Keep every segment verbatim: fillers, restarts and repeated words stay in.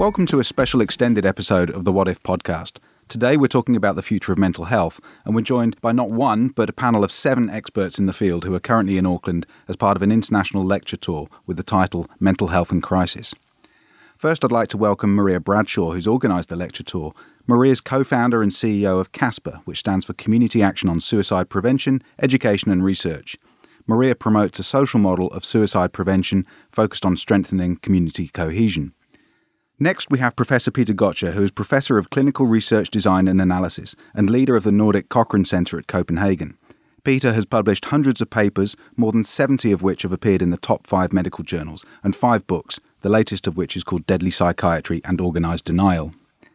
Welcome to a special extended episode of the What If podcast. Today we're talking about the future of mental health, and we're joined by not one, but a panel of seven experts in the field who are currently in Auckland as part of an international lecture tour with the title Mental Health in Crisis. First, I'd like to welcome Maria Bradshaw, who's organised the lecture tour. Maria's co-founder and C E O of CASPER, which stands for Community Action on Suicide Prevention, Education and Research. Maria promotes a social model of suicide prevention focused on strengthening community cohesion. Next, we have Professor Peter Gotcher, who is Professor of Clinical Research Design and Analysis and leader of the Nordic Cochrane Centre at Copenhagen. Peter has published hundreds of papers, more than seventy of which have appeared in the top five medical journals, and five books, the latest of which is called Deadly Psychiatry and Organised Denial.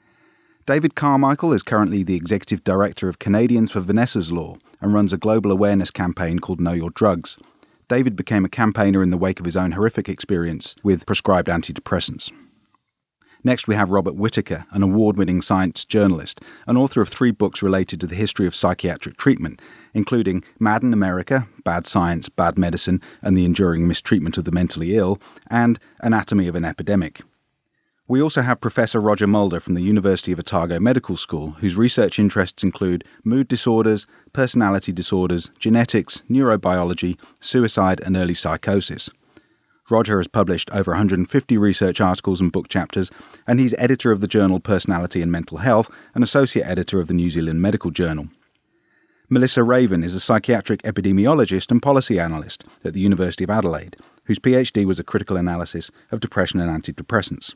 David Carmichael is currently the Executive Director of Canadians for Vanessa's Law and runs a global awareness campaign called Know Your Drugs. David became a campaigner in the wake of his own horrific experience with prescribed antidepressants. Next, we have Robert Whittaker, an award-winning science journalist and author of three books related to the history of psychiatric treatment, including Mad in America, Bad Science, Bad Medicine, and the Enduring Mistreatment of the Mentally Ill, and Anatomy of an Epidemic. We also have Professor Roger Mulder from the University of Otago Medical School, whose research interests include mood disorders, personality disorders, genetics, neurobiology, suicide, and early psychosis. Roger has published over one hundred fifty research articles and book chapters, and he's editor of the journal Personality and Mental Health and associate editor of the New Zealand Medical Journal. Melissa Raven is a psychiatric epidemiologist and policy analyst at the University of Adelaide, whose PhD was a critical analysis of depression and antidepressants.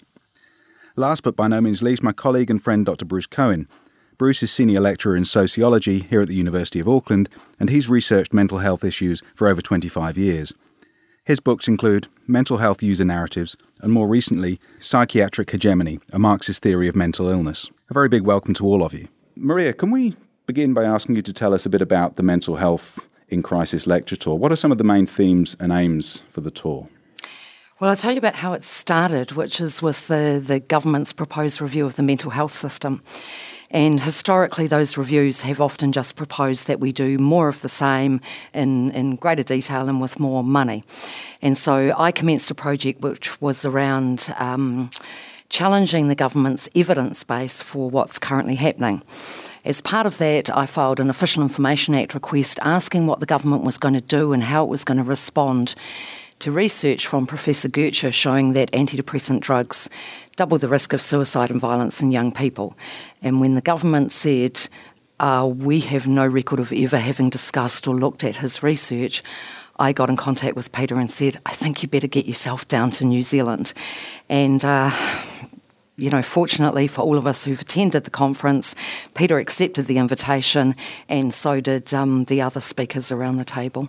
Last but by no means least, my colleague and friend Doctor Bruce Cohen. Bruce is Senior Lecturer in Sociology here at the University of Auckland, and he's researched mental health issues for over twenty-five years. His books include Mental Health User Narratives and, more recently, Psychiatric Hegemony, a Marxist Theory of Mental Illness. A very big welcome to all of you. Maria, can we begin by asking you to tell us a bit about the Mental Health in Crisis lecture tour? What are some of the main themes and aims for the tour? Well, I'll tell you about how it started, which is with the, the government's proposed review of the mental health system. And historically, those reviews have often just proposed that we do more of the same in, in greater detail and with more money. And so I commenced a project which was around um, challenging the government's evidence base for what's currently happening. As part of that, I filed an Official Information Act request asking what the government was going to do and how it was going to respond to research from Professor Gotcher showing that antidepressant drugs double the risk of suicide and violence in young people. And when the government said, uh, we have no record of ever having discussed or looked at his research, I got in contact with Peter and said, I think you better get yourself down to New Zealand. And, uh, you know, fortunately for all of us who've attended the conference, Peter accepted the invitation, and so did um, the other speakers around the table.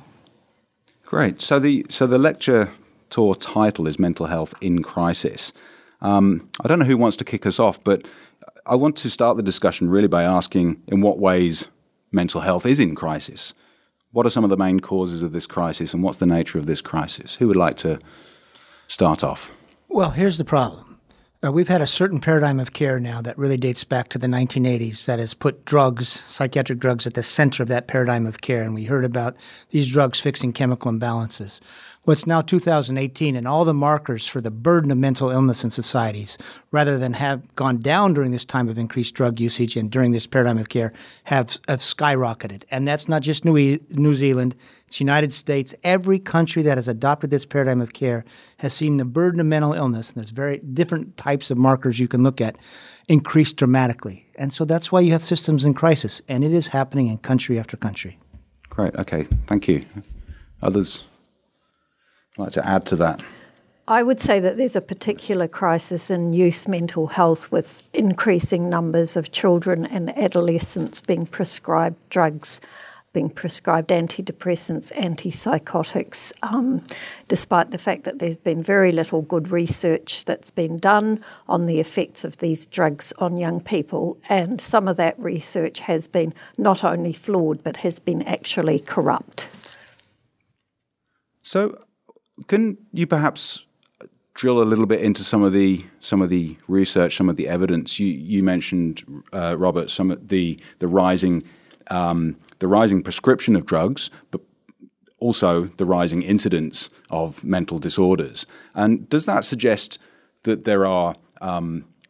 Great. So the so the lecture tour title is Mental Health in Crisis. Um, I don't know who wants to kick us off, but I want to start the discussion really by asking in what ways mental health is in crisis. What are some of the main causes of this crisis, and what's the nature of this crisis? Who would like to start off? Well, here's the problem. Uh, we've had a certain paradigm of care now that really dates back to the nineteen eighties that has put drugs, psychiatric drugs, at the center of that paradigm of care. And we heard about these drugs fixing chemical imbalances. Well, it's now two thousand eighteen, and all the markers for the burden of mental illness in societies, rather than have gone down during this time of increased drug usage and during this paradigm of care, have, have skyrocketed. And that's not just New, e- New Zealand, it's United States. Every country that has adopted this paradigm of care has seen the burden of mental illness, and there's very different types of markers you can look at, increase dramatically. And so that's why you have systems in crisis, and it is happening in country after country. Great. Okay. Thank you. Others like to add to that? I would say that there's a particular crisis in youth mental health with increasing numbers of children and adolescents being prescribed drugs, being prescribed antidepressants, antipsychotics, um, despite the fact that there's been very little good research that's been done on the effects of these drugs on young people. And some of that research has been not only flawed, but has been actually corrupt. So can you perhaps drill a little bit into some of the some of the research, some of the evidence? You you mentioned, uh, Robert, some of the the rising um, the rising prescription of drugs, but also the rising incidence of mental disorders. And does that suggest that there are um,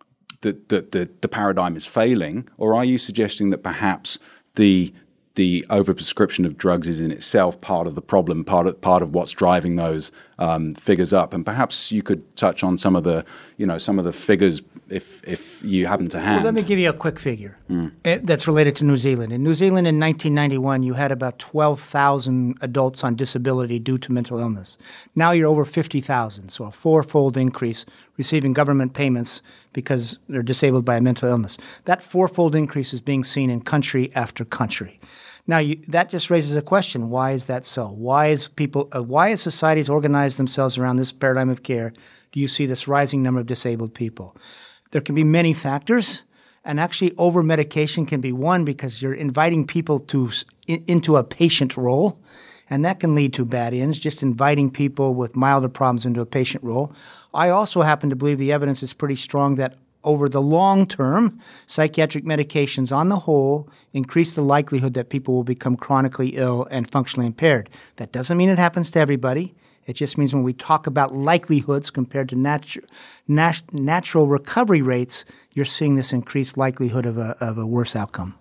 that, that the, the paradigm is failing, or are you suggesting that perhaps the the overprescription of drugs is in itself part of the problem, part of part of what's driving those um, figures up? And perhaps you could touch on some of the, you know, some of the figures if if you happen to hand. Well, let me give you a quick figure mm. that's related to New Zealand. In New Zealand in nineteen ninety-one, you had about twelve thousand adults on disability due to mental illness. Now you're over fifty thousand, so a fourfold increase receiving government payments because they're disabled by a mental illness. That fourfold increase is being seen in country after country. Now, you, that just raises a question. Why is that so? Why is people? Uh, why is societies organized themselves around this paradigm of care? Do you see this rising number of disabled people? There can be many factors, and actually over-medication can be one because you're inviting people to in, into a patient role, and that can lead to bad ends, just inviting people with milder problems into a patient role. I also happen to believe the evidence is pretty strong that over the long term, psychiatric medications on the whole increase the likelihood that people will become chronically ill and functionally impaired. That doesn't mean it happens to everybody. It just means when we talk about likelihoods compared to natu- nat- natural recovery rates, you're seeing this increased likelihood of a, of a worse outcome.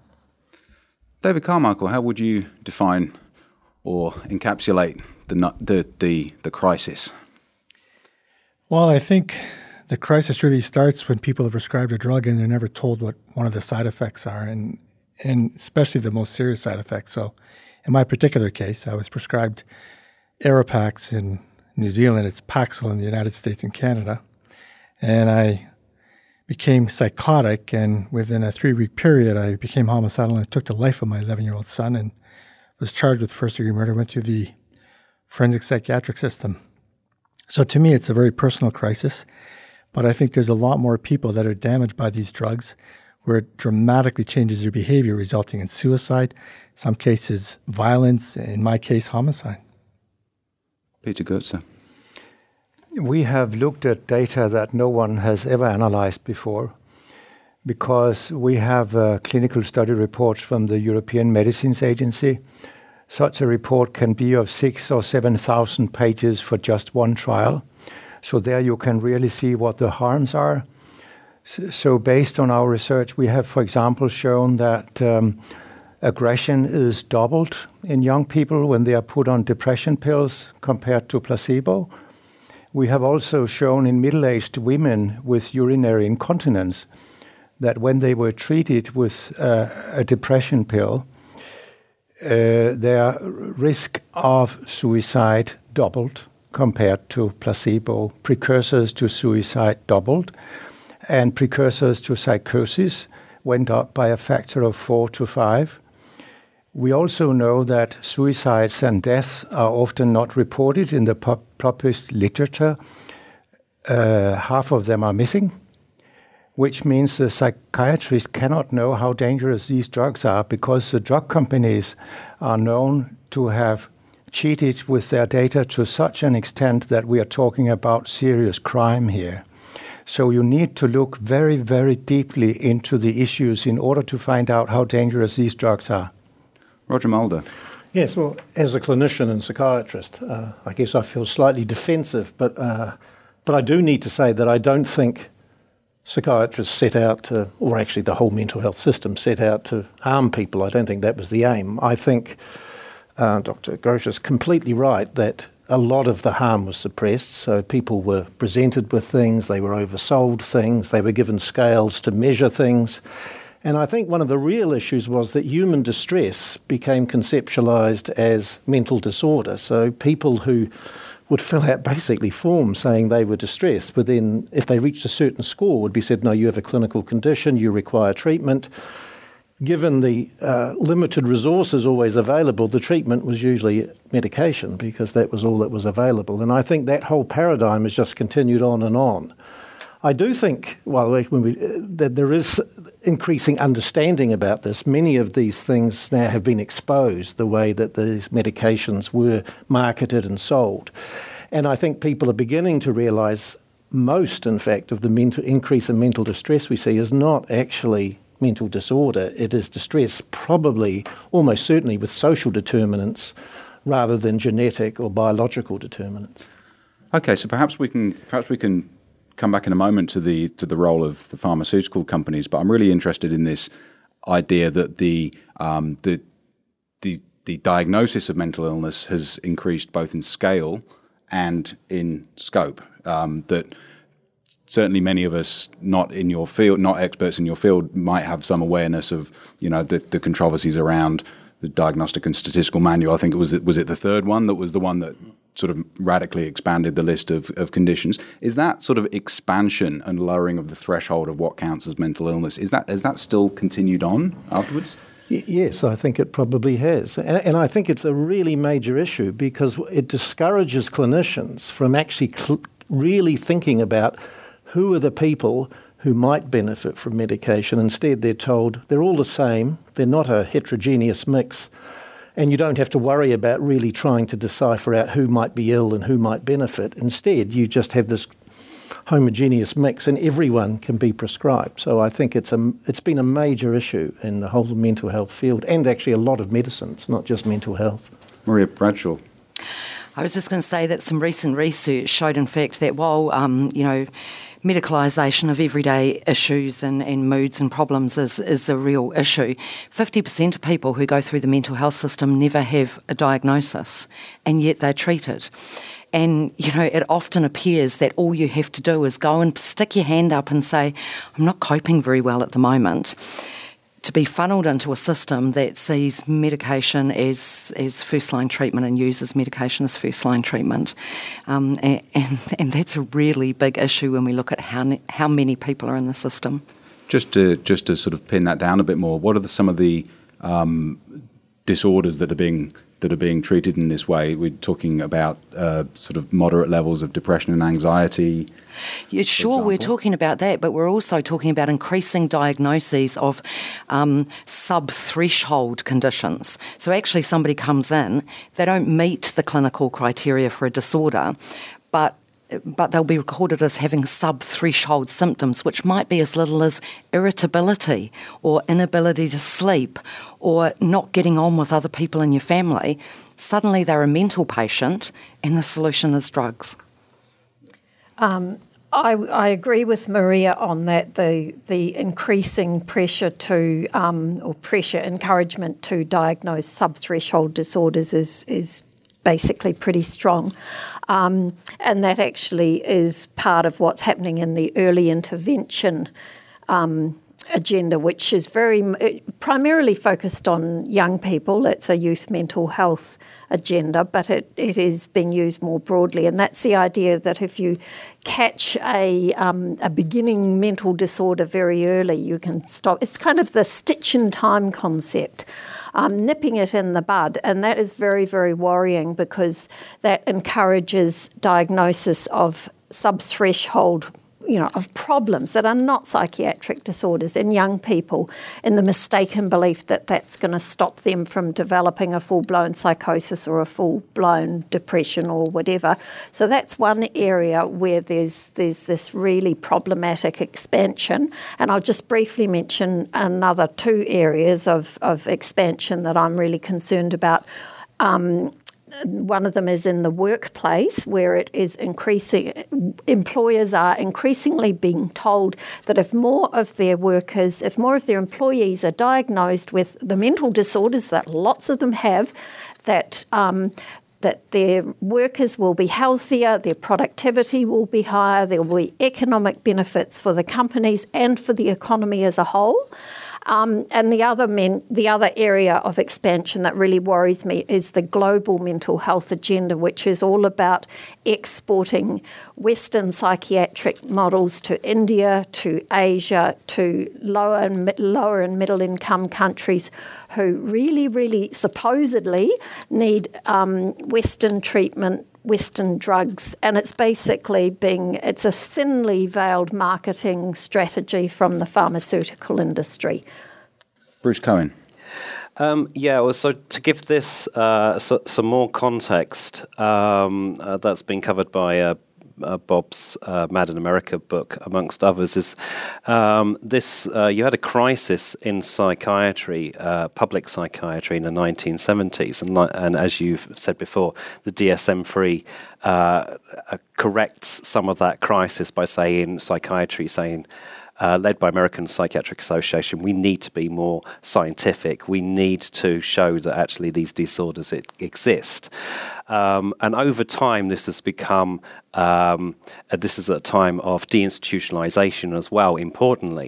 David Carmichael, how would you define or encapsulate the the the, the crisis? Well, I think the crisis really starts when people are prescribed a drug and they're never told what one of the side effects are, and and especially the most serious side effects. So in my particular case, I was prescribed Aeropax in New Zealand. It's Paxil in the United States and Canada. And I became psychotic, and within a three-week period, I became homicidal and took the life of my eleven-year-old son and was charged with first-degree murder, went through the forensic psychiatric system. So to me, it's a very personal crisis. But I think there's a lot more people that are damaged by these drugs where it dramatically changes their behavior, resulting in suicide, some cases violence, in my case, homicide. Peter Goetze. We have looked at data that no one has ever analyzed before because we have uh, clinical study reports from the European Medicines Agency. Such a report can be of six or seven thousand pages for just one trial. So there you can really see what the harms are. So based on our research, we have, for example, shown that um, aggression is doubled in young people when they are put on depression pills compared to placebo. We have also shown in middle-aged women with urinary incontinence that when they were treated with uh, a depression pill, uh, their risk of suicide doubled compared to placebo. Precursors to suicide doubled, and precursors to psychosis went up by a factor of four to five. We also know that suicides and deaths are often not reported in the pu- published literature. Uh, half of them are missing, which means the psychiatrist cannot know how dangerous these drugs are because the drug companies are known to have cheated with their data to such an extent that we are talking about serious crime here. So you need to look very, very deeply into the issues in order to find out how dangerous these drugs are. Roger Mulder. Yes, well, as a clinician and psychiatrist, uh, I guess I feel slightly defensive, but uh, but I do need to say that I don't think psychiatrists set out to, or actually the whole mental health system set out to harm people. I don't think that was the aim. I think uh, Doctor Grosch is completely right that a lot of the harm was suppressed, so people were presented with things, they were oversold things, they were given scales to measure things. And I think one of the real issues was that human distress became conceptualized as mental disorder. So people who would fill out basically forms saying they were distressed, but then if they reached a certain score would be said, no, you have a clinical condition, you require treatment. Given the uh, limited resources always available, the treatment was usually medication because that was all that was available. And I think that whole paradigm has just continued on and on. I do think, well, when we, uh, that there is increasing understanding about this. Many of these things now have been exposed, the way that these medications were marketed and sold. And I think people are beginning to realise most, in fact, of the mental increase in mental distress we see is not actually mental disorder. It is distress probably, almost certainly, with social determinants rather than genetic or biological determinants. Okay, so perhaps we can perhaps we can come back in a moment to the to the role of the pharmaceutical companies, but I'm really interested in this idea that the um, the the the diagnosis of mental illness has increased both in scale and in scope. Um, that certainly many of us, not in your field, not experts in your field, might have some awareness of, you know, the, the controversies around the Diagnostic and Statistical Manual. I think it was was it the third one that was the one that sort of radically expanded the list of, of conditions. Is that sort of expansion and lowering of the threshold of what counts as mental illness, is that is that still continued on afterwards? Y- yes, I think it probably has. And, and I think it's a really major issue because it discourages clinicians from actually cl- really thinking about who are the people who might benefit from medication. Instead, they're told they're all the same, they're not a heterogeneous mix, and you don't have to worry about really trying to decipher out who might be ill and who might benefit. Instead, you just have this homogeneous mix and everyone can be prescribed. So I think it's a, it's been a major issue in the whole mental health field and actually a lot of medicine. It's not just mental health. Maria Bradshaw. I was just going to say that some recent research showed, in fact, that while, um, you know, medicalisation of everyday issues and, and moods and problems is, is a real issue, fifty percent of people who go through the mental health system never have a diagnosis, and yet they're treated. And, you know, it often appears that all you have to do is go and stick your hand up and say, I'm not coping very well at the moment, to be funneled into a system that sees medication as, as first-line treatment and uses medication as first-line treatment. Um, and, and, and that's a really big issue when we look at how how many people are in the system. Just to just to sort of pin that down a bit more, what are the, some of the um, disorders that are being that are being treated in this way? We're talking about uh, sort of moderate levels of depression and anxiety. Yeah, sure, we're talking about that, but we're also talking about increasing diagnoses of um, sub-threshold conditions. So actually somebody comes in, they don't meet the clinical criteria for a disorder, but but they'll be recorded as having sub-threshold symptoms, which might be as little as irritability or inability to sleep or not getting on with other people in your family. Suddenly they're a mental patient and the solution is drugs. Um, I, I agree with Maria on that. The the increasing pressure to um, or pressure encouragement to diagnose sub-threshold disorders is is basically pretty strong, um, and that actually is part of what's happening in the early intervention Um, agenda, which is very primarily focused on young people. It's a youth mental health agenda, but it, it is being used more broadly. And that's the idea that if you catch a um, a beginning mental disorder very early, you can stop. It's kind of the stitch in time concept, um, nipping it in the bud. And that is very, very worrying because that encourages diagnosis of sub-threshold you know, of problems that are not psychiatric disorders in young people, in the mistaken belief that that's going to stop them from developing a full-blown psychosis or a full-blown depression or whatever. So that's one area where there's there's this really problematic expansion. And I'll just briefly mention another two areas of, of expansion that I'm really concerned about. Um, One of them is in the workplace, where it is increasing. Employers are increasingly being told that if more of their workers, if more of their employees are diagnosed with the mental disorders that lots of them have, that um, that their workers will be healthier, their productivity will be higher, there will be economic benefits for the companies and for the economy as a whole. Um, and the other men, the other area of expansion that really worries me is the global mental health agenda, which is all about exporting Western psychiatric models to India, to Asia, to lower and lower and middle income countries who really, really supposedly need um, Western treatment, Western drugs, and it's basically being, it's a thinly veiled marketing strategy from the pharmaceutical industry. Bruce Cohen. Um, yeah, well, so to give this uh, so, some more context, um, uh, that's been covered by uh, uh, Bob's uh, Mad in America book, amongst others, is um, this. Uh, you had a crisis in psychiatry, uh, public psychiatry, in the nineteen seventies, and, li- and as you've said before, the D S M three uh, uh, corrects some of that crisis by saying psychiatry, saying. Uh, led by American Psychiatric Association, we need to be more scientific. We need to show that actually these disorders it, exist. Um, and over time, this has become, um, uh, this is at a time of deinstitutionalization as well, importantly.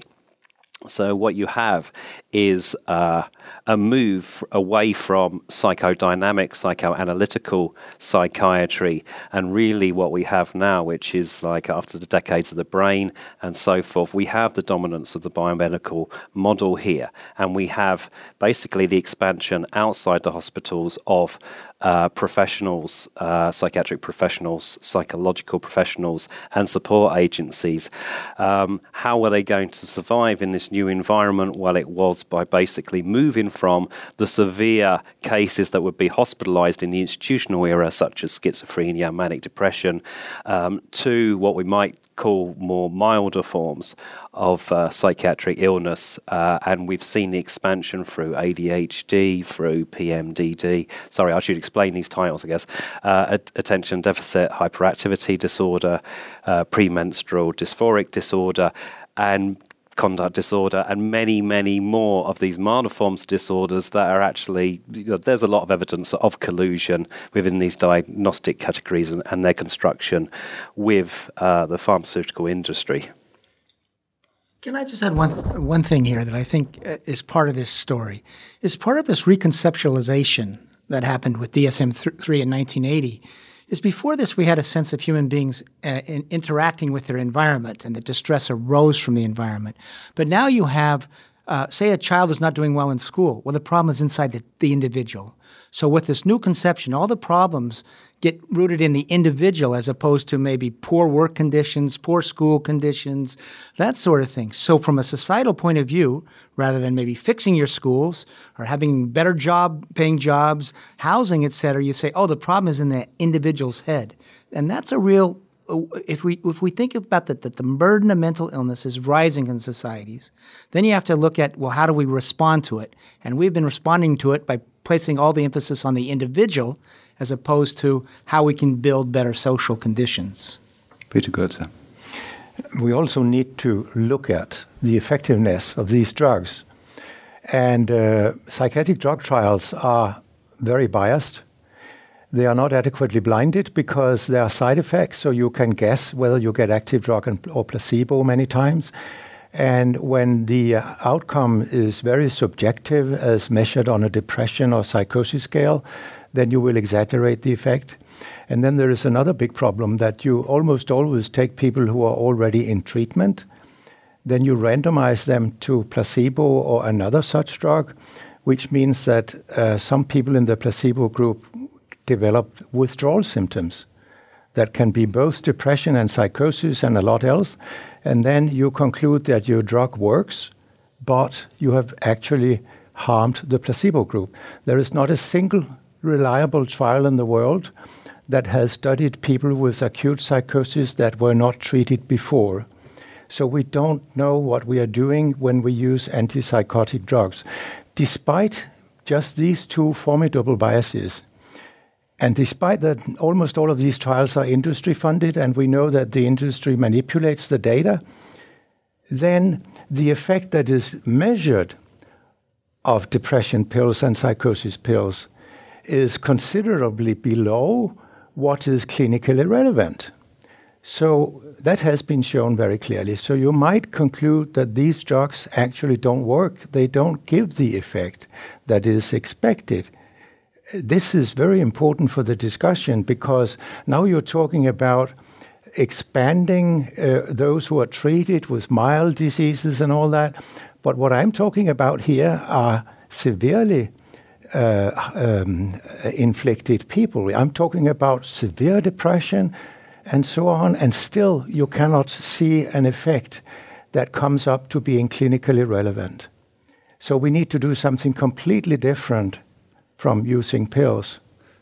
So what you have is uh, a move away from psychodynamic, psychoanalytical psychiatry, and really what we have now, which is like after the decades of the brain and so forth, we have the dominance of the biomedical model here, and we have basically the expansion outside the hospitals of Uh, professionals, uh, psychiatric professionals, psychological professionals, and support agencies. Um, how were they going to survive in this new environment? Well, it was by basically moving from the severe cases that would be hospitalized in the institutional era, such as schizophrenia, manic depression, um, to what we might call more milder forms of uh, psychiatric illness, uh, and we've seen the expansion through A D H D, through P M D D. Sorry, I should explain these titles, I guess. Uh, attention deficit hyperactivity disorder, uh, premenstrual dysphoric disorder, and conduct disorder, and many, many more of these milder forms of disorders that are actually, you know, there's a lot of evidence of collusion within these diagnostic categories and, and their construction with uh, the pharmaceutical industry. Can I just add one one thing here that I think is part of this story? Is part of this reconceptualization that happened with D S M three in nineteen eighty. Is before this we had a sense of human beings uh, in interacting with their environment, and the distress arose from the environment. But now you have, uh, say a child is not doing well in school. Well, the problem is inside the, the individual. So with this new conception, all the problems get rooted in the individual as opposed to maybe poor work conditions, poor school conditions, that sort of thing. So from a societal point of view, rather than maybe fixing your schools or having better job paying jobs, housing, et cetera, you say, oh, the problem is in the individual's head. And that's a real, if we if we think about that, that the burden of mental illness is rising in societies, then you have to look at, well, how do we respond to it? And we've been responding to it by placing all the emphasis on the individual as opposed to how we can build better social conditions. Peter Goetze. We also need to look at the effectiveness of these drugs. And uh, psychiatric drug trials are very biased. They are not adequately blinded because there are side effects, so you can guess whether you get active drug and, or placebo many times. And when the outcome is very subjective, as measured on a depression or psychosis scale, then you will exaggerate the effect. And then there is another big problem that you almost always take people who are already in treatment, then you randomize them to placebo or another such drug, which means that uh, some people in the placebo group develop withdrawal symptoms that can be both depression and psychosis and a lot else. And then you conclude that your drug works, but you have actually harmed the placebo group. There is not a single reliable trial in the world that has studied people with acute psychosis that were not treated before. So we don't know what we are doing when we use antipsychotic drugs, despite just these two formidable biases. And despite that, almost all of these trials are industry funded, and we know that the industry manipulates the data, then the effect that is measured of depression pills and psychosis pills is considerably below what is clinically relevant. So that has been shown very clearly. So you might conclude that these drugs actually don't work. They don't give the effect that is expected. This is very important for the discussion because now you're talking about expanding uh, those who are treated with mild diseases and all that. But what I'm talking about here are severely uh, um, inflicted people. I'm talking about severe depression and so on, and still you cannot see an effect that comes up to being clinically relevant. So we need to do something completely different from using pills.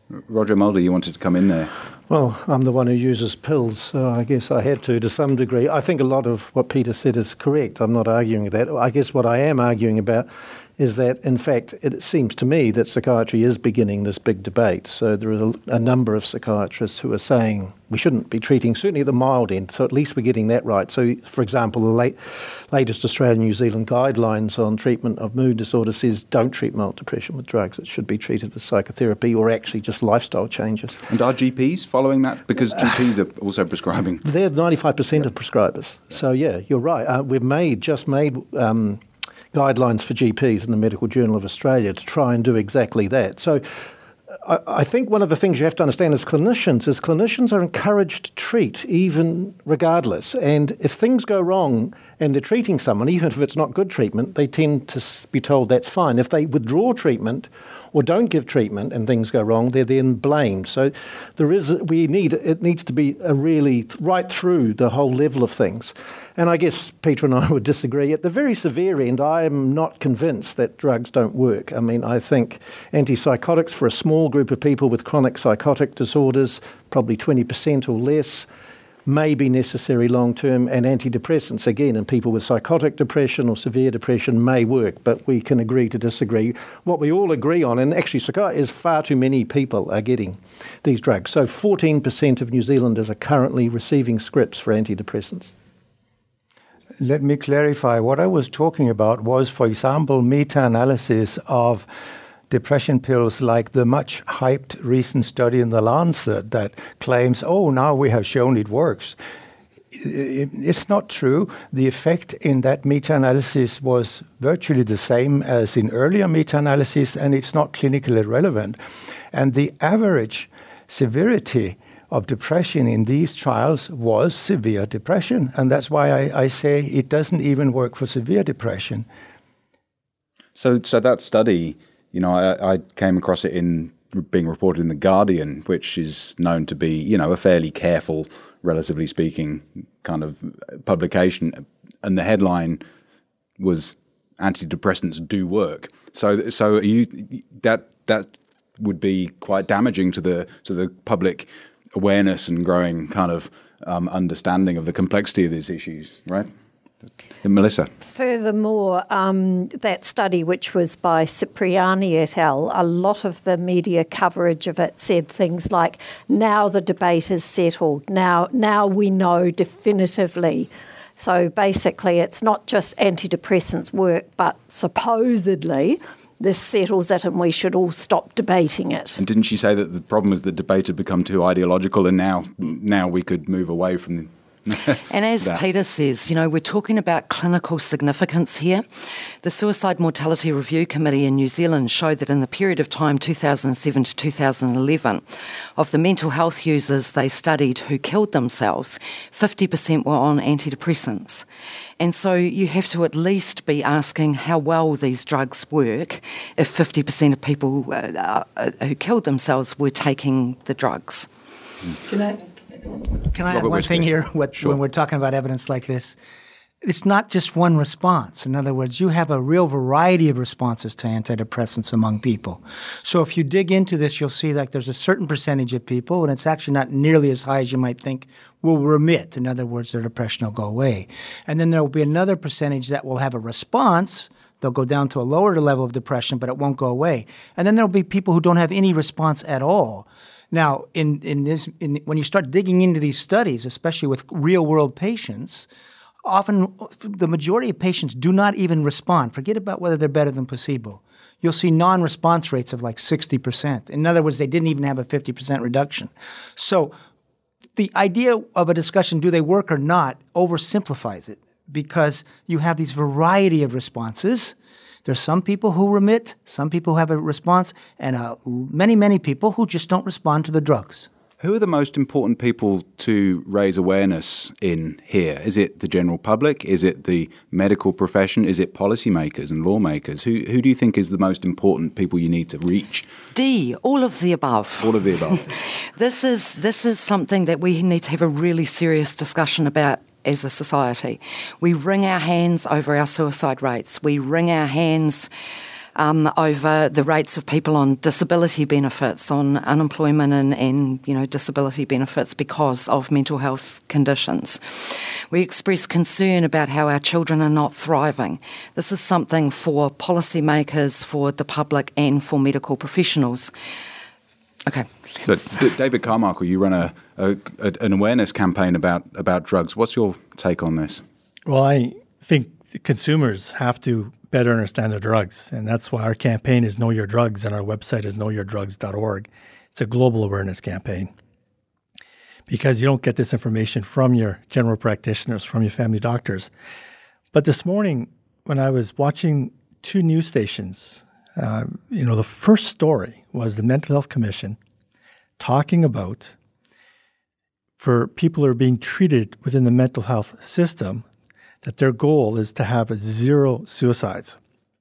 Roger Mulder, you wanted to come in there. Well, I'm the one who uses pills, so I guess I had to, to some degree. I think a lot of what Peter said is correct. I'm not arguing with that. I guess what I am arguing about is that, in fact, it seems to me that psychiatry is beginning this big debate. So there are a, a number of psychiatrists who are saying we shouldn't be treating, certainly at the mild end, so at least we're getting that right. So, for example, the late, latest Australian New Zealand guidelines on treatment of mood disorder says don't treat mild depression with drugs. It should be treated with psychotherapy or actually just lifestyle changes. And are G Ps following that? Because G Ps are also prescribing. They're ninety-five percent of prescribers. So, yeah, you're right. Uh, we've made, just made... Um, guidelines for G Ps in the Medical Journal of Australia to try and do exactly that. So I, I think one of the things you have to understand as clinicians is clinicians are encouraged to treat even regardless. And if things go wrong and they're treating someone, even if it's not good treatment, they tend to be told that's fine. If they withdraw treatment or don't give treatment and things go wrong, they're then blamed. So there is, we need, it needs to be a really right through the whole level of things. And I guess Peter and I would disagree. At the very severe end, I'm not convinced that drugs don't work. I mean, I think antipsychotics for a small group of people with chronic psychotic disorders, probably twenty percent or less, may be necessary long-term, and antidepressants, again, in people with psychotic depression or severe depression may work, but we can agree to disagree. What we all agree on, and actually psychiatry, is far too many people are getting these drugs. So fourteen percent of New Zealanders are currently receiving scripts for antidepressants. Let me clarify. What I was talking about was, for example, meta-analysis of depression pills, like the much hyped recent study in The Lancet that claims, oh, now we have shown it works. It's not true. The effect in that meta-analysis was virtually the same as in earlier meta-analysis, and it's not clinically relevant. And the average severity of depression in these trials was severe depression. And that's why I, I say it doesn't even work for severe depression. So so that study, you know, I, I came across it in being reported in The Guardian, which is known to be, you know, a fairly careful, relatively speaking, kind of publication. And the headline was antidepressants do work. So so are you that that would be quite damaging to the to the public awareness and growing kind of um, understanding of the complexity of these issues, right? And Melissa? Furthermore, um, that study, which was by Cipriani et al., a lot of the media coverage of it said things like, now the debate is settled, now, now we know definitively. So basically it's not just antidepressants work, but supposedly this settles it and we should all stop debating it. And didn't she say that the problem was the debate had become too ideological and now now we could move away from the... And as that. Peter says, you know, we're talking about clinical significance here. The Suicide Mortality Review Committee in New Zealand showed that in the period of time two thousand seven to two thousand eleven, of the mental health users they studied who killed themselves, fifty percent were on antidepressants. And so you have to at least be asking how well these drugs work if fifty percent of people uh, uh, who killed themselves were taking the drugs. Can I... Can I Robert add one Whisky. thing here what, Sure. when we're talking about evidence like this? It's not just one response. In other words, you have a real variety of responses to antidepressants among people. So if you dig into this, you'll see like there's a certain percentage of people, and it's actually not nearly as high as you might think, will remit. In other words, their depression will go away. And then there will be another percentage that will have a response. They'll go down to a lower level of depression, but it won't go away. And then there will be people who don't have any response at all. Now, in, in this, in, when you start digging into these studies, especially with real-world patients, often the majority of patients do not even respond. Forget about whether they're better than placebo. You'll see non-response rates of like sixty percent. In other words, they didn't even have a fifty percent reduction. So the idea of a discussion, do they work or not, oversimplifies it because you have these variety of responses. There's some people who remit, some people who have a response, and uh, many, many people who just don't respond to the drugs. Who are the most important people to raise awareness in here? Is it the general public? Is it the medical profession? Is it policymakers and lawmakers? Who who do you think is the most important people you need to reach? D, all of the above. All of the above. This is this is something that we need to have a really serious discussion about as a society. We wring our hands over our suicide rates. We wring our hands um, over the rates of people on disability benefits, on unemployment and, and you know disability benefits because of mental health conditions. We express concern about how our children are not thriving. This is something for policymakers, for the public and for medical professionals. Okay. So, D- David Carmichael, you run a, a, a an awareness campaign about, about drugs. What's your take on this? Well, I think consumers have to better understand their drugs, and that's why our campaign is Know Your Drugs, and our website is know your drugs dot org. It's a global awareness campaign because you don't get this information from your general practitioners, from your family doctors. But this morning, when I was watching two news stations, uh, you know, the first story was the Mental Health Commission talking about for people who are being treated within the mental health system, that their goal is to have zero suicides.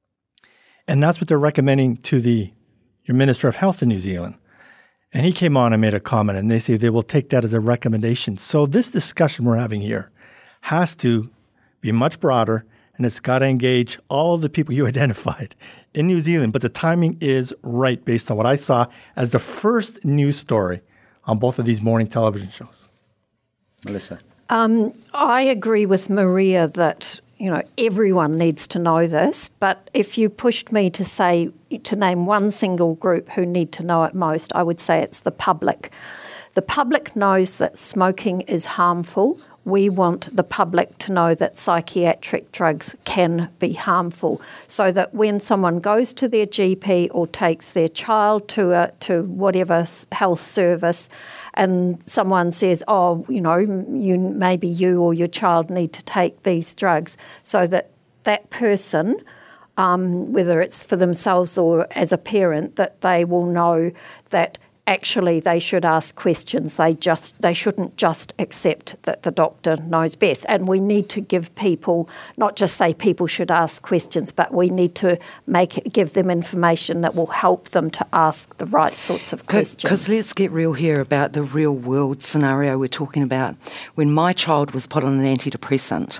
And that's what they're recommending to the your Minister of Health in New Zealand. And he came on and made a comment, and they say they will take that as a recommendation. So this discussion we're having here has to be much broader, and it's got to engage all of the people you identified in New Zealand. But the timing is right based on what I saw as the first news story on both of these morning television shows. Melissa? Um, I agree with Maria that, you know, everyone needs to know this, but if you pushed me to say, to name one single group who need to know it most, I would say it's the public. The public knows that smoking is harmful. We want the public to know that psychiatric drugs can be harmful, so that when someone goes to their G P or takes their child to a to whatever health service, and someone says, "Oh, you know, you maybe you or your child need to take these drugs," so that that person, um, whether it's for themselves or as a parent, that they will know that actually they should ask questions. They just they shouldn't just accept that the doctor knows best. And we need to give people, not just say people should ask questions, but we need to make give them information that will help them to ask the right sorts of questions. Because let's get real here about the real world scenario we're talking about. When my child was put on an antidepressant,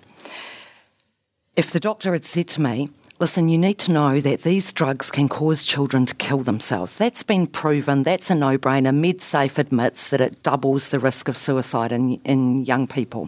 if the doctor had said to me, listen, you need to know that these drugs can cause children to kill themselves. That's been proven. That's a no-brainer. MedSafe admits that it doubles the risk of suicide in, in young people.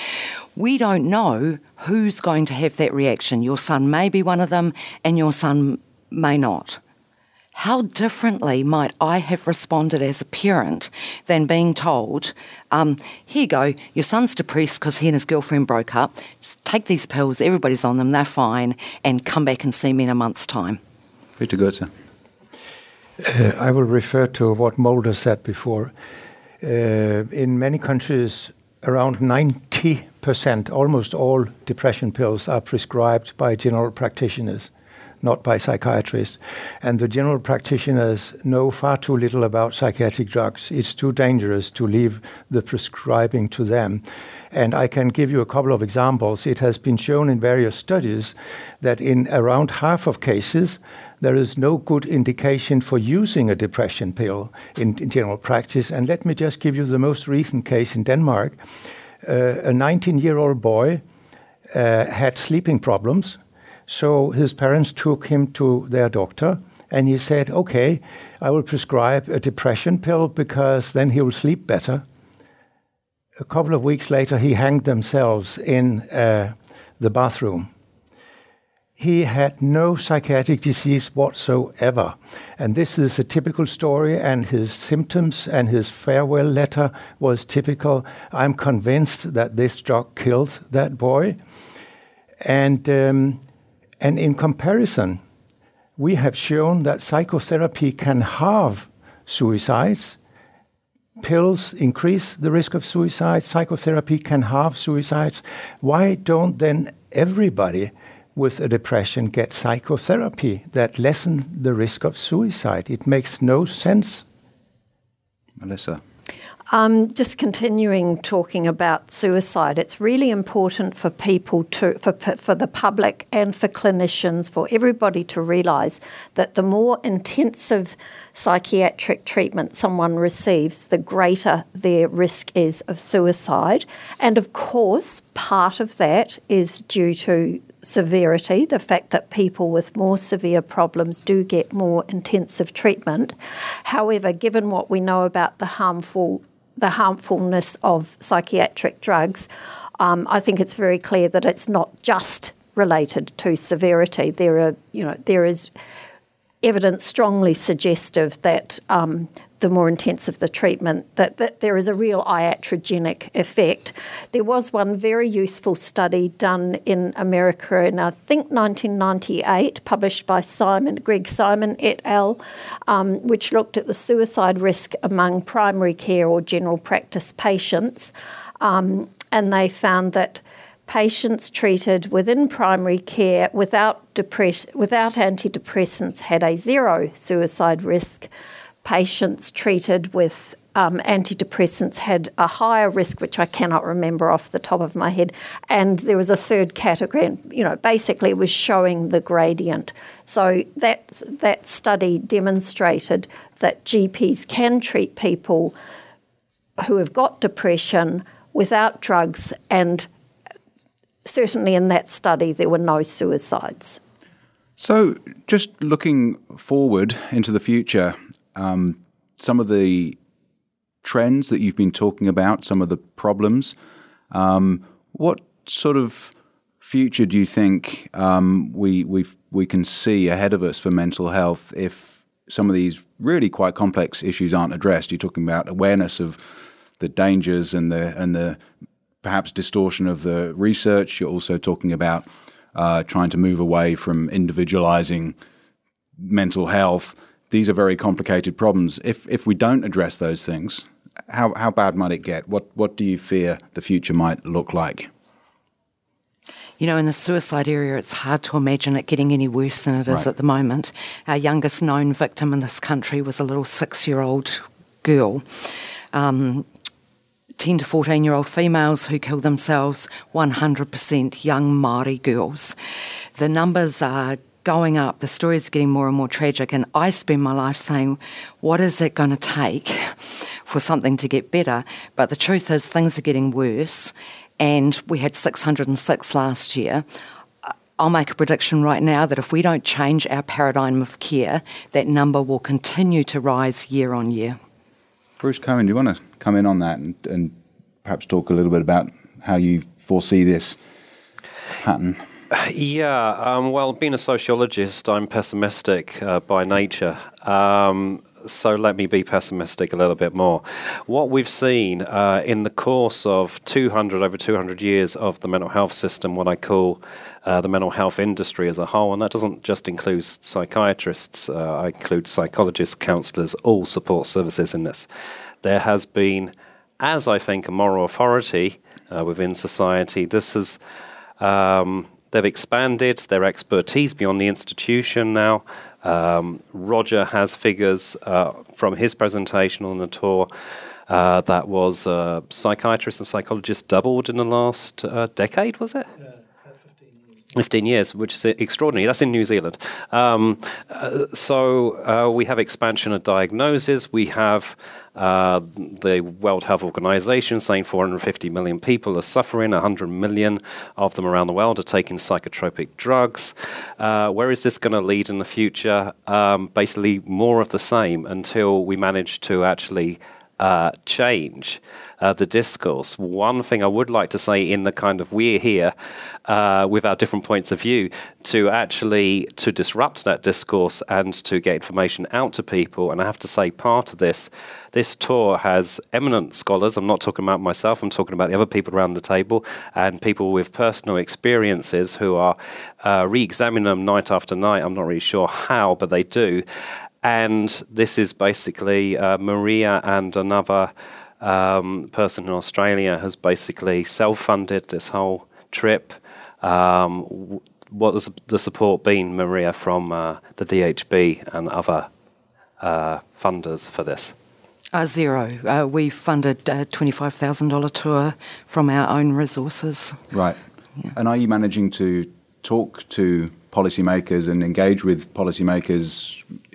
We don't know who's going to have that reaction. Your son may be one of them, and your son may not. How differently might I have responded as a parent than being told, um, here you go, your son's depressed because he and his girlfriend broke up. Just take these pills, everybody's on them, they're fine, and come back and see me in a month's time. Peter Goetze. Uh, I will refer to what Mulder said before. Uh, in many countries, around ninety percent, almost all depression pills are prescribed by general practitioners, not by psychiatrists. And the general practitioners know far too little about psychiatric drugs. It's too dangerous to leave the prescribing to them. And I can give you a couple of examples. It has been shown in various studies that in around half of cases, there is no good indication for using a depression pill in, in general practice. And let me just give you the most recent case in Denmark. Uh, a nineteen-year-old boy uh, had sleeping problems. So his parents took him to their doctor, and he said, okay, I will prescribe a depression pill because then he will sleep better. A couple of weeks later, he hanged themselves in uh, the bathroom. He had no psychiatric disease whatsoever. And this is a typical story, and his symptoms and his farewell letter was typical. I'm convinced that this drug killed that boy. And um, And in comparison, we have shown that psychotherapy can halve suicides. Pills increase the risk of suicide. Psychotherapy can halve suicides. Why don't then everybody with a depression get psychotherapy that lessen the risk of suicide? It makes no sense. Melissa. Um, just continuing talking about suicide, it's really important for people to, for for the public and for clinicians, for everybody to realise that the more intensive psychiatric treatment someone receives, the greater their risk is of suicide. And of course, part of that is due to severity, the fact that people with more severe problems do get more intensive treatment. However, given what we know about the harmful the harmfulness of psychiatric drugs, um, I think it's very clear that it's not just related to severity. There are, you know, there is evidence strongly suggestive that um, the more intensive the treatment, that, that there is a real iatrogenic effect. There was one very useful study done in America in, I think, nineteen ninety-eight, published by Simon, Greg Simon et al., um, which looked at the suicide risk among primary care or general practice patients, um, and they found that patients treated within primary care without depress- without antidepressants had a zero suicide risk. Patients treated with um, antidepressants had a higher risk, which I cannot remember off the top of my head. And there was a third category, and you know, basically it was showing the gradient. So that that study demonstrated that G Ps can treat people who have got depression without drugs, and certainly in that study there were no suicides. So just looking forward into the future, um, some of the trends that you've been talking about, some of the problems, um, what sort of future do you think um, we we we can see ahead of us for mental health if some of these really quite complex issues aren't addressed? You're talking about awareness of the dangers and the and the perhaps distortion of the research. You're also talking about uh, trying to move away from individualizing mental health. These are very complicated problems. If if we don't address those things, how how bad might it get? What what do you fear the future might look like? You know, in the suicide area, it's hard to imagine it getting any worse than it is Right. at the moment. Our youngest known victim in this country was a little six-year-old girl. Um, ten to fourteen-year-old females who kill themselves, one hundred percent young Māori girls. The numbers are going up. The story is getting more and more tragic, and I spend my life saying, what is it going to take for something to get better? But the truth is things are getting worse, and we had six hundred six last year. I'll make a prediction right now that if we don't change our paradigm of care, that number will continue to rise year on year. Bruce Cohen, do you want to come in on that and, and perhaps talk a little bit about how you foresee this pattern? Yeah, um, well, being a sociologist, I'm pessimistic uh, by nature. Um, so let me be pessimistic a little bit more. What we've seen uh, in the course of two hundred, over two hundred years of the mental health system, what I call uh, the mental health industry as a whole, and that doesn't just include psychiatrists, uh, I include psychologists, counsellors, all support services in this. There has been, as I think, a moral authority uh, within society. This is... Um, They've expanded their expertise beyond the institution now. Um, Roger has figures uh, from his presentation on the tour uh, that was uh, psychiatrists and psychologists doubled in the last uh, decade, was it? Yeah. fifteen years, which is extraordinary. That's in New Zealand. Um, uh, so uh, we have expansion of diagnosis. We have uh, the World Health Organization saying four hundred fifty million people are suffering. one hundred million of them around the world are taking psychotropic drugs. Uh, where is this going to lead in the future? Um, basically more of the same until we manage to actually Uh, change uh, the discourse. One thing I would like to say in the kind of we're here uh, with our different points of view to actually to disrupt that discourse and to get information out to people. And I have to say part of this, this tour has eminent scholars. I'm not talking about myself, I'm talking about the other people around the table and people with personal experiences who are uh, re-examining them night after night. I'm not really sure how, but they do. And this is basically uh, Maria and another um, person in Australia has basically self-funded this whole trip. Um, w- what has the support been, Maria, from uh, the D H B and other uh, funders for this? Uh, zero. Uh, we funded a twenty-five thousand dollars tour from our own resources. Right. Yeah. And are you managing to talk to policymakers and engage with policymakers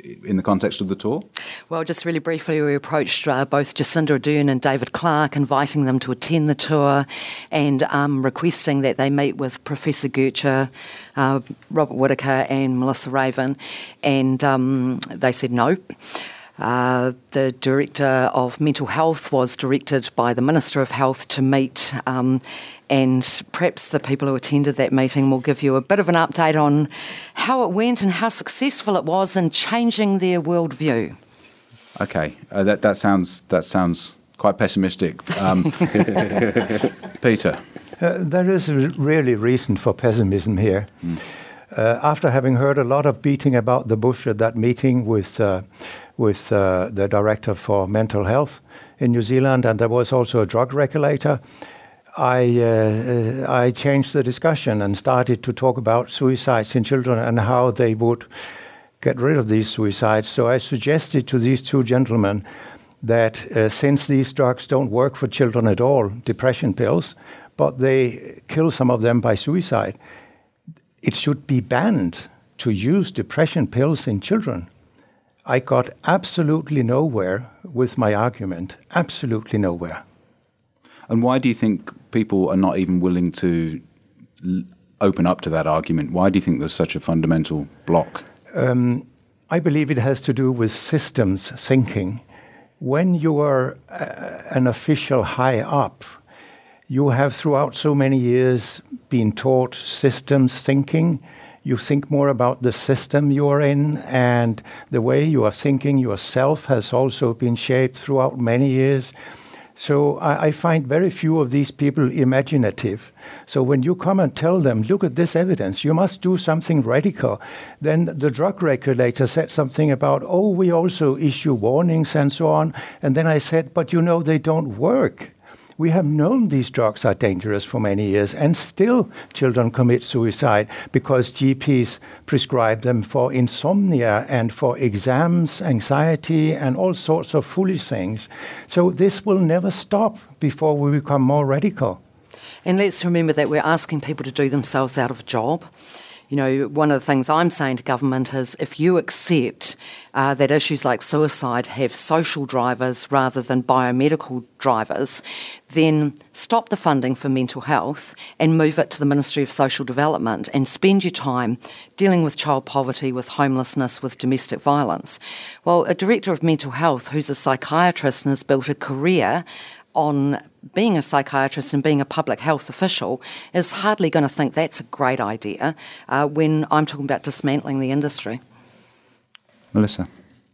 in the context of the tour? Well, just really briefly, we approached uh, both Jacinda Ardern and David Clark, inviting them to attend the tour and um, requesting that they meet with Professor Gurcher, uh, Robert Whittaker and Melissa Raven, and um, they said no. Uh, the Director of Mental Health was directed by the Minister of Health to meet, um, and perhaps the people who attended that meeting will give you a bit of an update on how it went and how successful it was in changing their worldview. Okay, uh, that that sounds that sounds quite pessimistic. Um, Peter, uh, there is a really reason for pessimism here. Mm. Uh, after having heard a lot of beating about the bush at that meeting with uh, with uh, the Director for Mental Health in New Zealand, and there was also a drug regulator, I uh, I changed the discussion and started to talk about suicides in children and how they would get rid of these suicides. So I suggested to these two gentlemen that uh, since these drugs don't work for children at all, depression pills, but they kill some of them by suicide, it should be banned to use depression pills in children. I got absolutely nowhere with my argument, absolutely nowhere. And why do you think people are not even willing to l- open up to that argument? Why do you think there's such a fundamental block? Um, I believe it has to do with systems thinking. When you are uh, an official high up, you have throughout so many years been taught systems thinking. You think more about the system you're in, and the way you are thinking yourself has also been shaped throughout many years. So I, I find very few of these people imaginative. So when you come and tell them, look at this evidence, you must do something radical, then the drug regulator said something about, oh, we also issue warnings and so on. And then I said, but you know, they don't work. We have known these drugs are dangerous for many years, and still children commit suicide because G Ps prescribe them for insomnia and for exams, anxiety, and all sorts of foolish things. So this will never stop before we become more radical. And let's remember that we're asking people to do themselves out of a job. You know, one of the things I'm saying to government is if you accept uh, that issues like suicide have social drivers rather than biomedical drivers, then stop the funding for mental health and move it to the Ministry of Social Development and spend your time dealing with child poverty, with homelessness, with domestic violence. Well, a Director of Mental Health who's a psychiatrist and has built a career on being a psychiatrist and being a public health official is hardly going to think that's a great idea uh, when I'm talking about dismantling the industry. Melissa?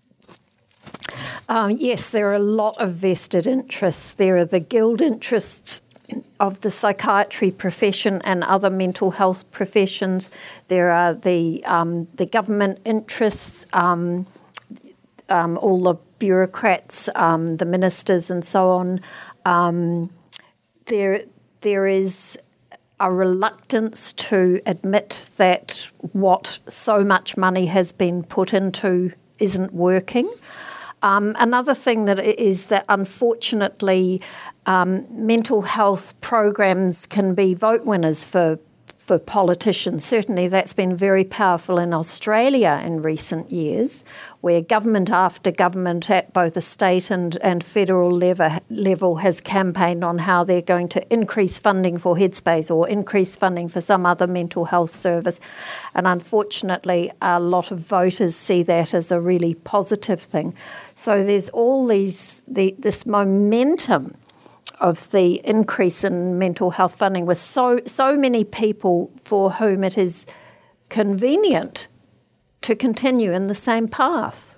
Um, yes, there are a lot of vested interests. There are the guild interests of the psychiatry profession and other mental health professions. There are the um, the government interests, um, um, all the bureaucrats, um, the ministers and so on. Um, there, there is a reluctance to admit that what so much money has been put into isn't working. Um, another thing that is that unfortunately um, mental health programs can be vote winners for for politicians. Certainly that's been very powerful in Australia in recent years, where government after government at both a state and, and federal level, level has campaigned on how they're going to increase funding for Headspace or increase funding for some other mental health service. And unfortunately, a lot of voters see that as a really positive thing. So there's all these the, this momentum of the increase in mental health funding with so so many people for whom it is convenient to continue in the same path.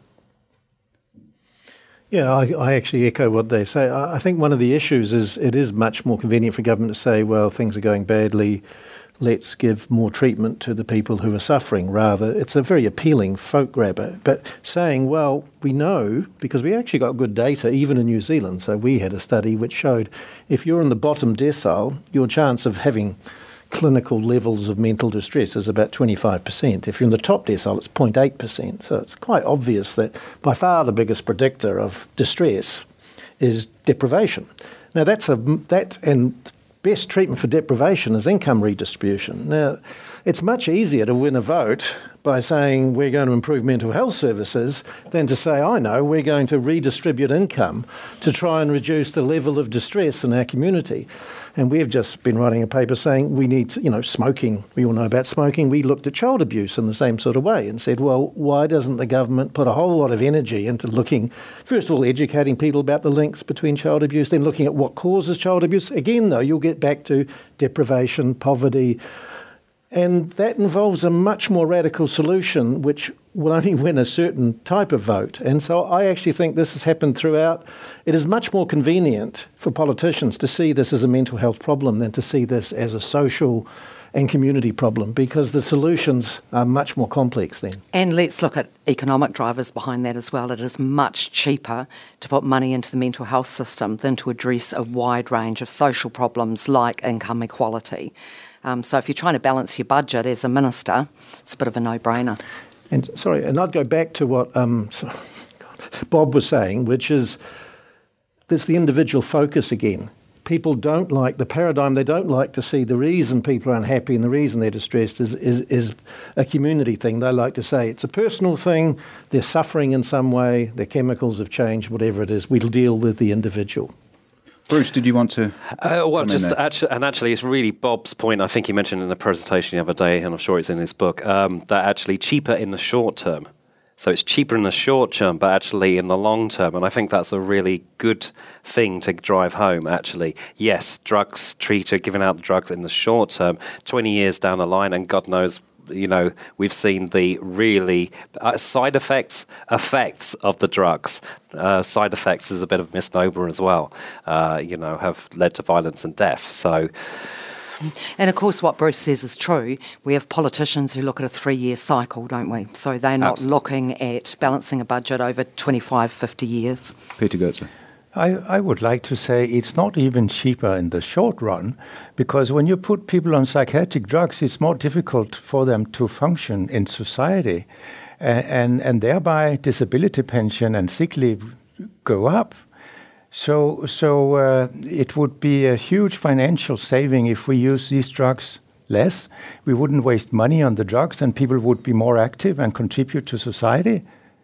Yeah, I, I actually echo what they say. I, I think one of the issues is it is much more convenient for government to say, well, things are going badly, let's give more treatment to the people who are suffering. Rather, it's a very appealing folk grabber. But saying, well, we know, because we actually got good data, even in New Zealand. So we had a study which showed if you're in the bottom decile, your chance of having clinical levels of mental distress is about twenty-five percent. If you're in the top decile, it's zero point eight percent. So it's quite obvious that by far the biggest predictor of distress is deprivation. Now that's a that and best treatment for deprivation is income redistribution. Now, it's much easier to win a vote by saying we're going to improve mental health services than to say, I know, we're going to redistribute income to try and reduce the level of distress in our community. And we've just been writing a paper saying we need to, you know, smoking, we all know about smoking. We looked at child abuse in the same sort of way and said, well, why doesn't the government put a whole lot of energy into looking, first of all, educating people about the links between child abuse, then looking at what causes child abuse. Again, though, you'll get back to deprivation, poverty, and that involves a much more radical solution, which will only win a certain type of vote. And so I actually think this has happened throughout. It is much more convenient for politicians to see this as a mental health problem than to see this as a social and community problem, because the solutions are much more complex then. And let's look at economic drivers behind that as well. It is much cheaper to put money into the mental health system than to address a wide range of social problems like income equality. Um, so if you're trying to balance your budget as a minister, it's a bit of a no-brainer. And sorry, and I'd go back to what um, Bob was saying, which is there's the individual focus again. People don't like the paradigm. They don't like to see the reason people are unhappy and the reason they're distressed is, is, is a community thing. They like to say it's a personal thing. They're suffering in some way. Their chemicals have changed, whatever it is. We'll deal with the individual. Bruce, did you want to? Uh, well, just actually, and actually, it's really Bob's point. I think he mentioned in the presentation the other day, and I'm sure it's in his book, um, that actually cheaper in the short term. So it's cheaper in the short term, but actually in the long term. And I think that's a really good thing to drive home, actually. Yes, drugs, treated, giving out drugs in the short term, twenty years down the line, and God knows, you know, we've seen the really uh, side effects, effects of the drugs. Uh, side effects is a bit of a misnomer as well, uh, you know, have led to violence and death. So, and of course what Bruce says is true. We have politicians who look at a three-year cycle, don't we? So they're not Absolutely. looking at balancing a budget over twenty-five, fifty years. Peter Goetze. I, I would like to say it's not even cheaper in the short run, because when you put people on psychiatric drugs, it's more difficult for them to function in society, and, and, and thereby disability pension and sick leave go up. So, so uh, it would be a huge financial saving if we use these drugs less. We wouldn't waste money on the drugs, and people would be more active and contribute to society.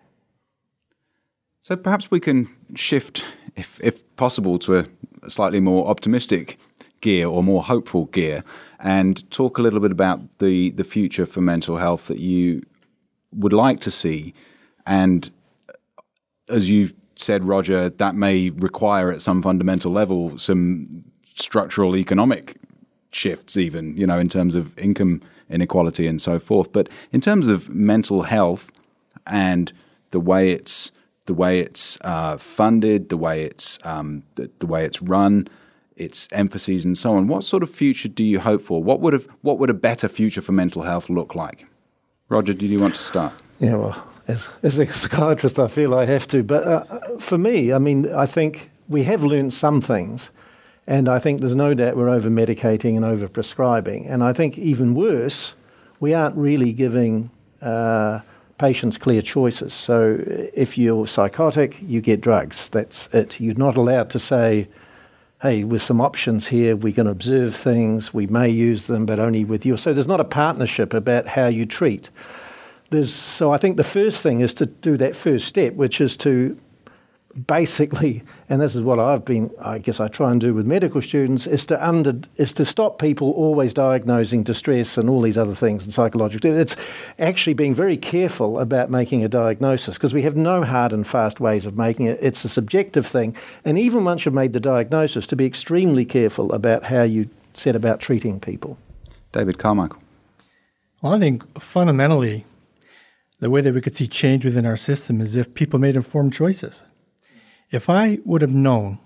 So perhaps we can shift, if if possible, to a, a slightly more optimistic gear or more hopeful gear, and talk a little bit about the, the future for mental health that you would like to see. And as you said, Roger, that may require at some fundamental level some structural economic shifts even, you know, in terms of income inequality and so forth. But in terms of mental health and the way it's the way it's uh, funded, the way it's um, the, the way it's run, its emphases and so on. What sort of future do you hope for? What would have what would a better future for mental health look like? Roger, did you want to start? Yeah, well, as, as a psychiatrist, I feel I have to. But uh, for me, I mean, I think we have learned some things, and I think there's no doubt we're over-medicating and over-prescribing. And I think even worse, we aren't really giving Uh, patients clear choices. So if you're psychotic, you get drugs. That's it. You're not allowed to say, hey, with some options here, we're going to observe things, we may use them, but only with you. So there's not a partnership about how you treat. There's, so I think the first thing is to do that first step, which is to basically, and this is what I've been, I guess I try and do with medical students, is to under, is to stop people always diagnosing distress and all these other things and psychological. It's actually being very careful about making a diagnosis, because we have no hard and fast ways of making it. It's a subjective thing. And even once you've made the diagnosis, to be extremely careful about how you set about treating people. David Carmichael. Well, I think fundamentally, the way that we could see change within our system is if people made informed choices. If I would have known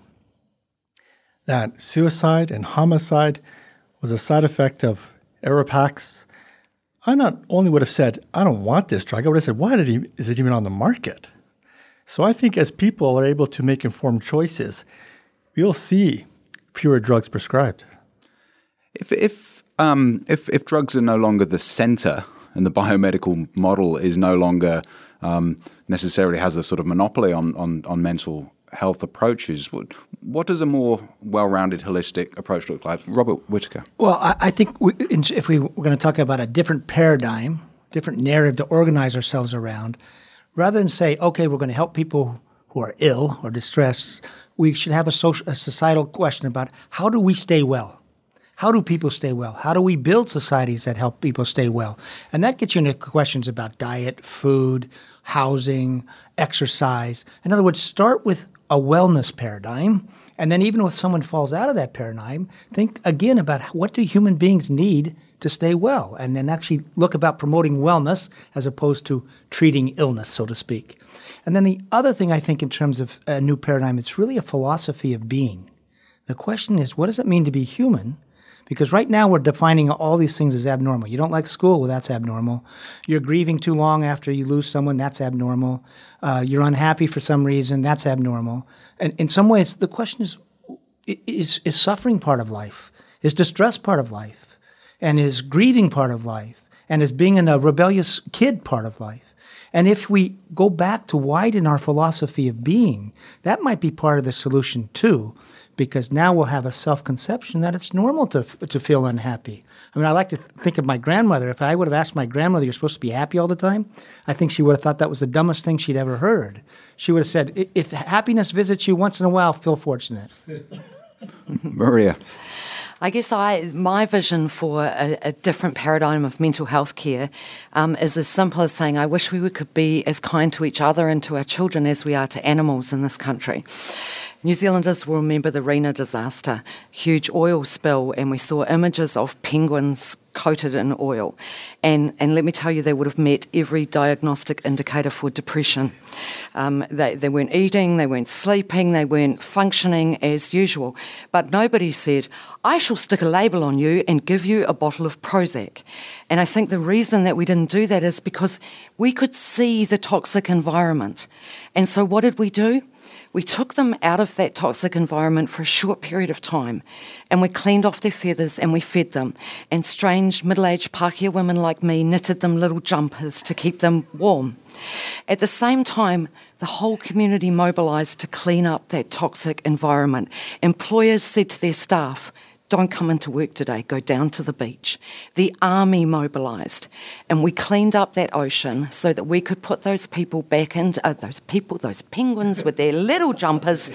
that suicide and homicide was a side effect of Aeropax, I not only would have said, I don't want this drug, I would have said, why did he, is it even on the market? So I think as people are able to make informed choices, we'll see fewer drugs prescribed. If if um, if, if drugs are no longer the center and the biomedical model is no longer um, necessarily has a sort of monopoly on, on, on mental health approaches, what, what does a more well-rounded, holistic approach look like? Robert Whittaker. Well, I, I think we, if we, we're going to talk about a different paradigm, different narrative to organize ourselves around. Rather than say, okay, we're going to help people who are ill or distressed, we should have a, social, a societal question about how do we stay well? How do people stay well? How do we build societies that help people stay well? And that gets you into questions about diet, food, housing, exercise. In other words, start with a wellness paradigm. And then even if someone falls out of that paradigm, think again about what do human beings need to stay well? And then actually look about promoting wellness as opposed to treating illness, so to speak. And then the other thing I think in terms of a new paradigm, it's really a philosophy of being. The question is, what does it mean to be human? Because right now we're defining all these things as abnormal. You don't like school, well, that's abnormal. You're grieving too long after you lose someone, that's abnormal. Uh, you're unhappy for some reason, that's abnormal. And in some ways, the question is, is, is suffering part of life? Is distress part of life? And is grieving part of life? And is being a rebellious kid part of life? And if we go back to widen our philosophy of being, that might be part of the solution too. Because now we'll have a self-conception that it's normal to to feel unhappy. I mean, I like to think of my grandmother. If I would have asked my grandmother, you're supposed to be happy all the time, I think she would have thought that was the dumbest thing she'd ever heard. She would have said, if happiness visits you once in a while, feel fortunate. Maria. I guess I my vision for a, a different paradigm of mental health care um, is as simple as saying I wish we could be as kind to each other and to our children as we are to animals in this country. New Zealanders will remember the Rena disaster, huge oil spill, and we saw images of penguins coated in oil. And, and let me tell you, they would have met every diagnostic indicator for depression. Um, they, they weren't eating, they weren't sleeping, they weren't functioning as usual. But nobody said, I shall stick a label on you and give you a bottle of Prozac. And I think the reason that we didn't do that is because we could see the toxic environment. And so what did we do? We took them out of that toxic environment for a short period of time, and we cleaned off their feathers and we fed them. And strange middle-aged Pākehā women like me knitted them little jumpers to keep them warm. At the same time, the whole community mobilised to clean up that toxic environment. Employers said to their staff, don't come into work today, go down to the beach. The army mobilised, and we cleaned up that ocean so that we could put those people back into, uh, those people, those penguins with their little jumpers,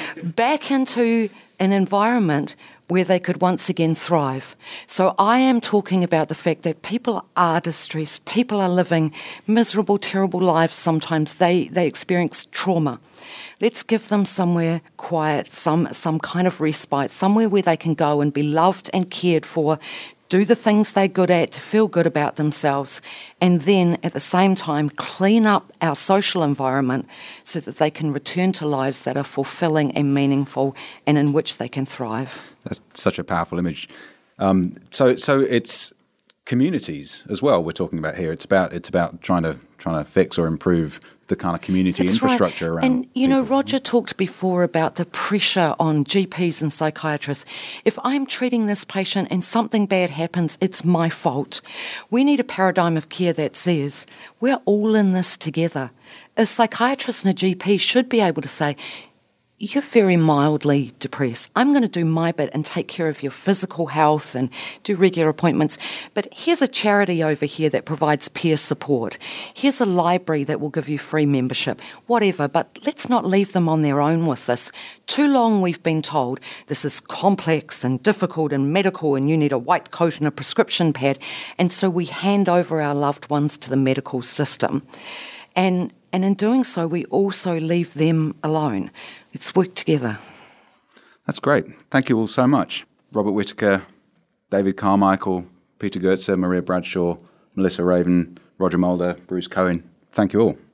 back into an environment where they could once again thrive. So I am talking about the fact that people are distressed, people are living miserable, terrible lives sometimes. They, they experience trauma. Let's give them somewhere quiet, some some kind of respite, somewhere where they can go and be loved and cared for, do the things they're good at to feel good about themselves, and then at the same time clean up our social environment so that they can return to lives that are fulfilling and meaningful and in which they can thrive. That's such a powerful image. Um, so so it's communities as well we're talking about here. It's about it's about trying to trying to fix or improve the kind of community That's infrastructure right. around. And, you people. know, Roger talked before about the pressure on G Ps and psychiatrists. If I'm treating this patient and something bad happens, it's my fault. We need a paradigm of care that says we're all in this together. A psychiatrist and a G P should be able to say, you're very mildly depressed. I'm going to do my bit and take care of your physical health and do regular appointments. But here's a charity over here that provides peer support. Here's a library that will give you free membership, whatever. But let's not leave them on their own with this. Too long we've been told this is complex and difficult and medical and you need a white coat and a prescription pad. And so we hand over our loved ones to the medical system. And And in doing so, we also leave them alone. Let's work together. That's great. Thank you all so much. Robert Whittaker, David Carmichael, Peter Goetze, Maria Bradshaw, Melissa Raven, Roger Mulder, Bruce Cohen. Thank you all.